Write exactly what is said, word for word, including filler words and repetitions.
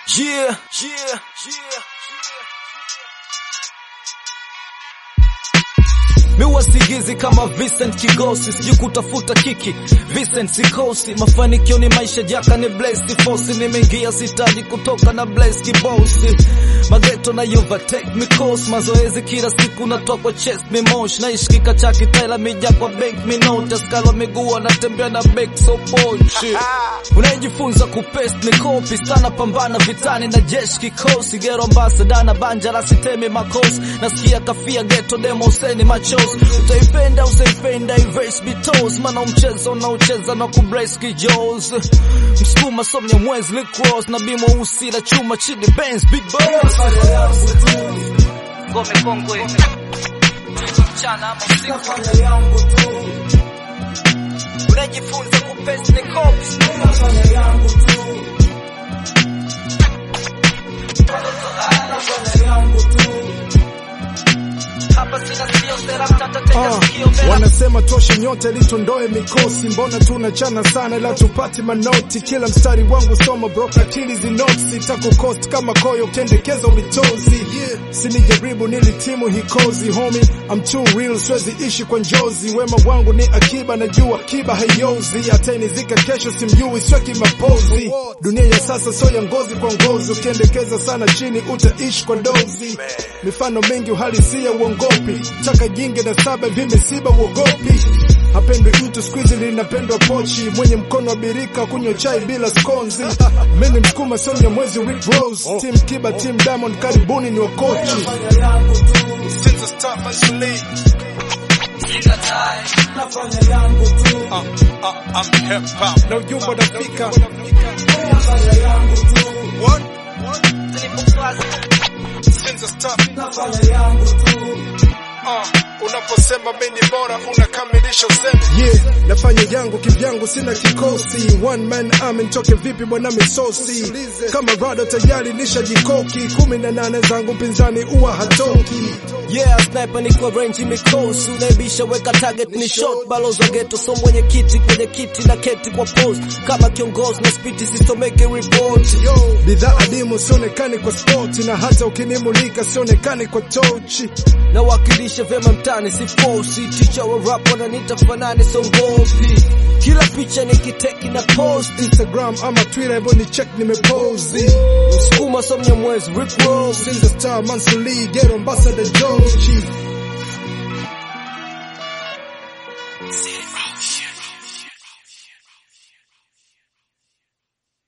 Yeah, yeah, yeah. Miwa sigizi kama Vincent Kigosi, siju kutafuta kiki Vincent Sikosi. Mafanikio ni maisha jaka ni Blaze Tifosi. Nimeingia sitaji kutoka na Blaze Kibosi. Mageto na yuva take me course. Mazoezi kila siku natoa kwa chest me mosh. Naishi kikachaki taila mija kwa bank me note. Skalo miguu natembea na back so pochi. Unajifunza kupest ni copy. Sana pambana vitani na jeshi kikosi. Gero ambassador na banja la sitemi makosi. Nasikia kafia ghetto demo useni macho. Utaipenda usaipenda iverse bitos. Mana mchezo na ucheza na kubrace kijos. Mskuma somnya mwezi licross. Na bimo usila chuma chidi Benz big boss. Gome kongwe mchana ama usiku. Unajifunza kupesi ni kopi. Uh, wanasema tosha nyote litondoe mikosi. Mbona tunachana sana ila tupati manoti. Kila mstari wangu soma bro akili zinotsi. Tako cost kama koyo kendekeza umitozi. Yeah. Sinijaribu nilitimu hikozi homie. I'm too real swezi ishi kwa njozi. Wema wangu ni akiba na jua akiba hayozi. Ateni zika kesho simjui sweki mapozi. Dunia ya sasa so ya ngozi kwa ngozi. Ukiendekeza sana chini utaishi kwa dozi. Mifano mingi uhalisia uongopi. Taka jinge na saba vimesiba uogopi. Hapendwi mtu squeeze linapendwa pochi. Mwenye mkono wa birika kunywa chai bila skonzi. Mimi mskuma sonya mwezi Rick Rose. Team Kiba Team Diamond karibuni ni wakochi. Since the start man sleep. Nafanya yangu tu. Uh, uh, I'm hip hop. No you but Africa. Nafanya yangu tu. What? What? Since the start. Nafanya yangu tu. Uh, unaposema mimi bora unakamilisha usemi. Yeah, nafanya yangu kivyangu sina kikosi. One man army nitoke vipi bwana misosi. Kama rado tayari nisha jikoki. kumi na nane zangu pinzani uwa hatoki. Yeah, sniper ni kwa range mikosi. Unaibisha weka target ni shot. Balozi wa ghetto so mwenye kiti kwenye kiti na keti kwa post. Kama kiongozi na spiti sisomeke report. Yo, bidhaa adimu sionekani kwa sport. Na hata ukinimulika sionekani kwa tochi. Na wakilisha vema mtani si force. Teacher wa rap wananiita fanani so ngopi. Kila picha nikiteki na post. Instagram ama Twitter hivyo ni check nimepozi. Mskuma somnya mwezi Rick Ross. Since the star Mansuli Ghetto Ambassador Jochi.